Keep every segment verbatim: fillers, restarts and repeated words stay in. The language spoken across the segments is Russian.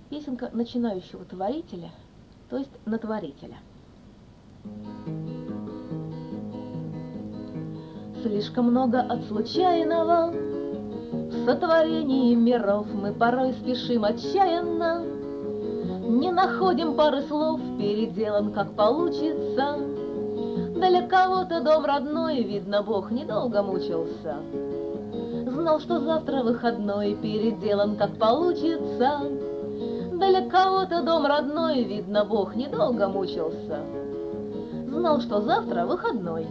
Песенка начинающего творителя, то есть натворителя. Слишком много от случайного в сотворении миров, мы порой спешим отчаянно, не находим пары слов, переделан как получится. Для кого-то дом родной, видно, Бог недолго мучился. Знал, что завтра выходной, переделан как получится. Для кого-то дом родной, видно, Бог недолго мучился. Знал, что завтра выходной.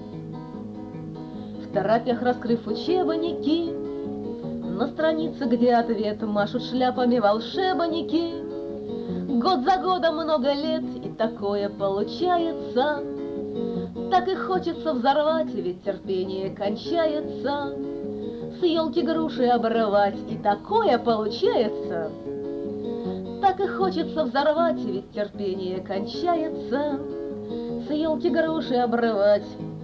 В торопях раскрыв учебники, на странице, где ответ, машут шляпами волшебники. Год за годом много лет, и такое получается. Так и хочется взорвать, ведь терпение кончается. С елки груши обрывать, и такое получается. Так и хочется взорвать, ведь терпение кончается. С елки груши обрывать.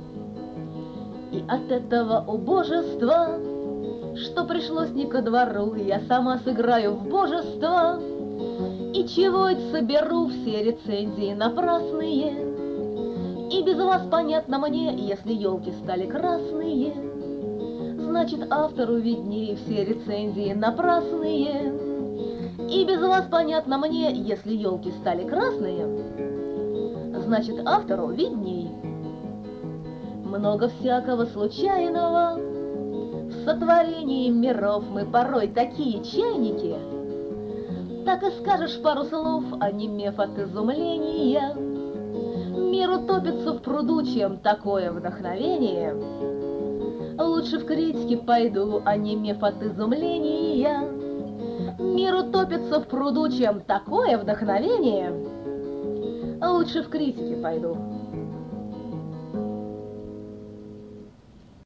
И от этого убожества, что пришлось не ко двору, я сама сыграю в божество. И чего это соберу все рецензии напрасные. И без вас понятно мне, если елки стали красные, значит автору виднее, все рецензии напрасные. И без вас понятно мне, если елки стали красные, значит автору видней. Много всякого случайного в сотворении миров, мы порой такие чайники. Так и скажешь пару слов, онемев от изумления. Мир утопится в пруду, чем такое вдохновение. Лучше в критике пойду, онемев от изумления. Мир утопится в пруду, чем такое вдохновение. Лучше в критике пойду.